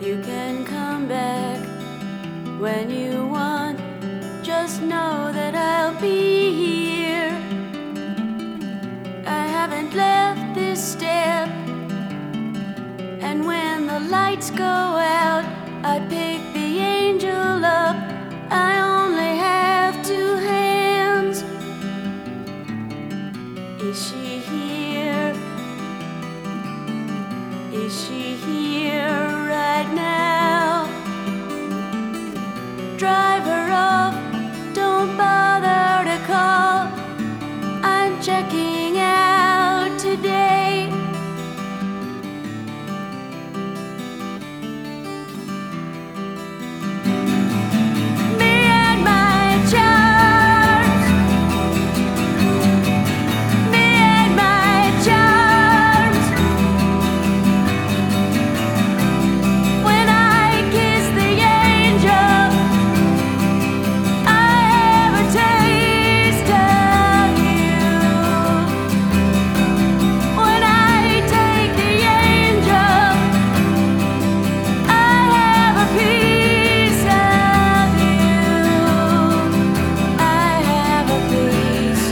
You can come back when you want. Just know that I'll be here. I haven't left this step, and when the lights go out, I pick the angel up. I only have two hands. Is she here? Is she here right now? Drive her off, don't bother to call. I'm checking out today. Me and my charms. Me and my charms. When I kiss the angel, I have a taste of you. When I take the angel, I have a piece of you. I have a piece.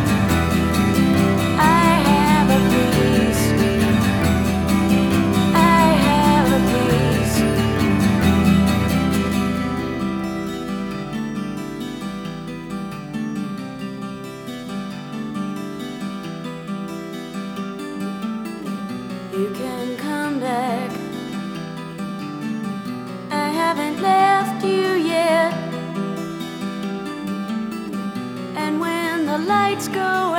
I have a piece. I have a piece. You can come back. I haven't left you yet. And when the lights go